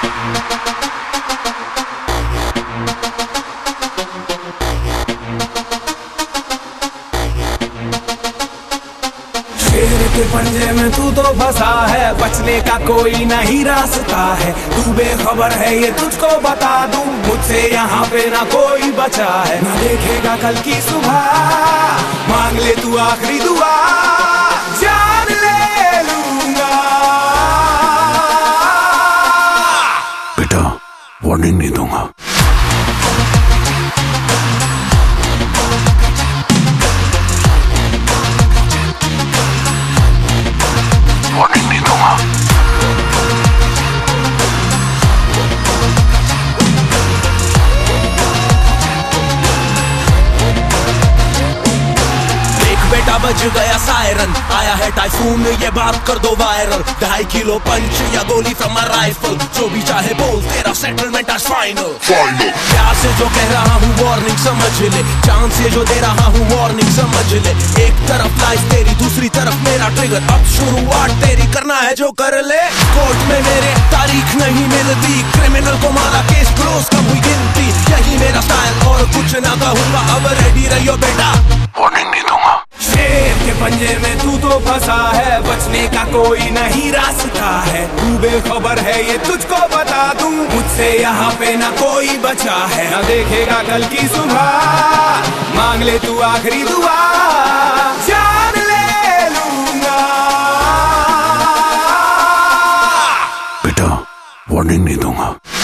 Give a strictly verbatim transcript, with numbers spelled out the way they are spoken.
शेर के पंजे में तू तो फंसा है, बचने का कोई नहीं रास्ता है। तू बेखबर है ये तुझको बता दूं, मुझसे यहाँ पे ना कोई बचा है। ना देखेगा कल की सुबह, मांग ले तू आखिरी दुआ, जान ले लूंगा। बेटा वार्निंग नहीं दूंगा। वार्निंग नहीं दूंगा। बेटा बज गया सायरन, आया है टाइफून, ये बात कर दो वायरल। ढाई किलो पंच या गोली फ्रॉम अ राइफल, जो भी चाहे बोल, तेरा सेटलमेंट आज फाइनल। प्यार से जो कह रहा हूँ वार्निंग समझ ले, चांद से जो दे रहा हूँ वार्निंग समझ ले। एक तरफ लाइफ तेरी, दूसरी तरफ मेरा ट्रिगर, अब शुरुआत तेरी, करना है जो कर ले। कोर्ट में मेरे तारीख नहीं मिलती, क्रिमिनल को मारा केस क्लोज कब हुई गिनती। यही मेरा स्टाइल और कुछ ना कहूँगा, अब रेडी रहियो बेटा, वार्निंग नहीं दूंगा। शेर के पंजे में तू तो फंसा है, बचने का कोई नहीं रास्ता है। तू बेखबर है ये तुझको बता दूं, मुझसे यहाँ पे ना कोई बचा है। ना देखेगा कल की सुबह, मांग ले तू आखिरी दुआ, जान ले लूंगा। बेटा वार्निंग नहीं दूंगा।